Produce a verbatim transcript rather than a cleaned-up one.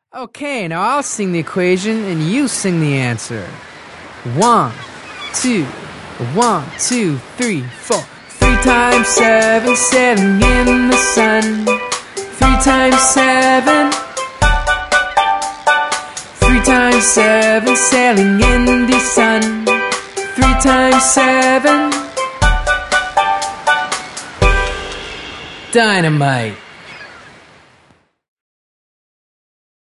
Okay, now I'll sing the equation and you sing the answer. One, two, one, two, three, four. Three times seven, sailing in the sun. Three times seven. Three times seven, sailing in the sun. Three times seven. Dynamite.